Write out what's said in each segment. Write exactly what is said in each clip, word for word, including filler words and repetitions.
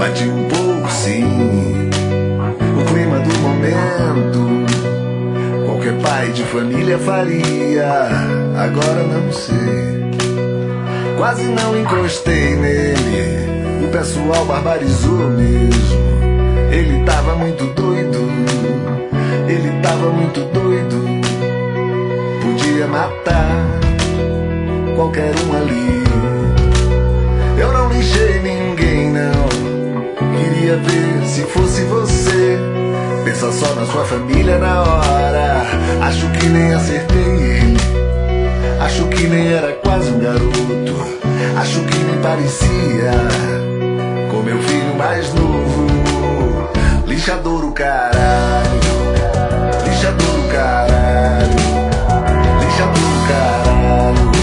bate um pouco sim, o clima do momento. Qualquer pai de família faria, agora não sei. Quase não encostei nele, o pessoal barbarizou mesmo. Ele tava muito doido, ele tava muito doido. Podia matar qualquer um ali. Eu não lixei ninguém não, queria ver se fosse você. Pensa só na sua família na hora. Acho que nem acertei ele, acho que nem era quase um garoto. Acho que nem parecia com meu filho mais novo. Lixador o caralho, lixador o caralho, lixador o caralho.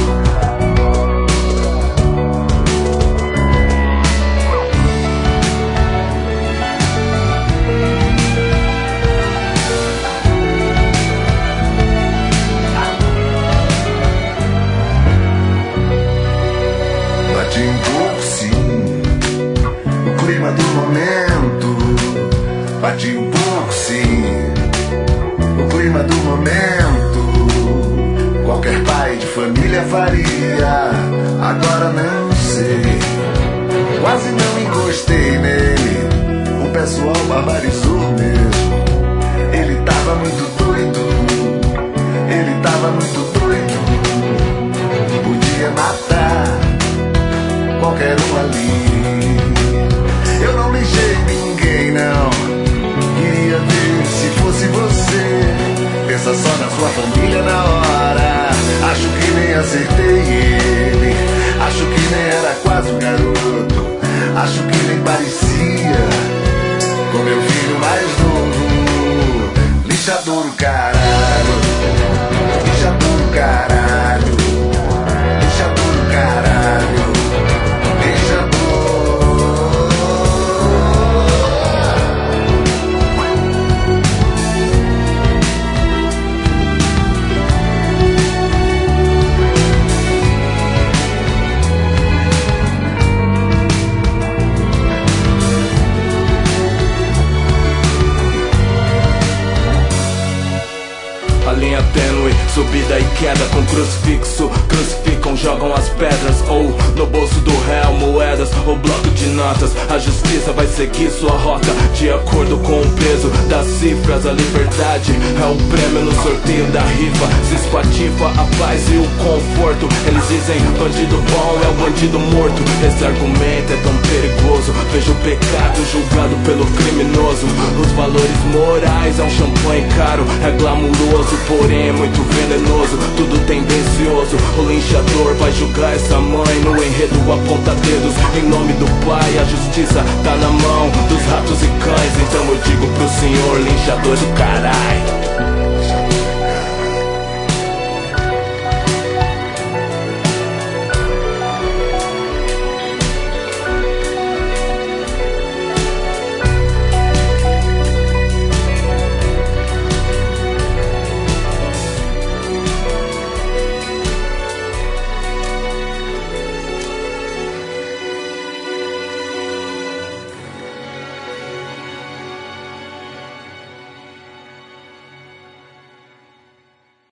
Bate um pouco sim, o clima do momento. Bate um pouco sim, o clima do momento. Qualquer pai de família faria, agora não sei. Quase não encostei nele, o pessoal barbarizou mesmo. Ele tava muito doido, ele tava muito doido. Podia matar qualquer um ali. Eu não lixei ninguém não, queria ver se fosse você. Pensa só na sua família na hora. Acho que nem acertei ele, acho que nem era quase um garoto. Acho que nem parecia com meu filho mais novo. Lixador o caralho, lixador o caralho, lixador o caralho, lixador. A linha tênue, subida e queda com crucifixo. Crucificam, jogam as pedras, ou no bolso do réu moedas, ou bloco de notas. A justiça vai seguir sua rota de acordo com o peso das cifras. A liberdade é o prêmio no sorteio da rifa. Se espatifa a paz e o conforto. Eles dizem bandido bom é o bandido morto. Esse argumento é tão perigoso. Vejo o pecado julgado pelo criminoso. Os valores morais é um champanhe caro. É glamuroso, porém é muito venenoso. Tudo tendencioso. O linchador vai julgar essa mãe. No enredo aponta dedos em nome do pai. A justiça tá na mão dos ratos e cães. Então eu digo pro senhor linchador do caralho.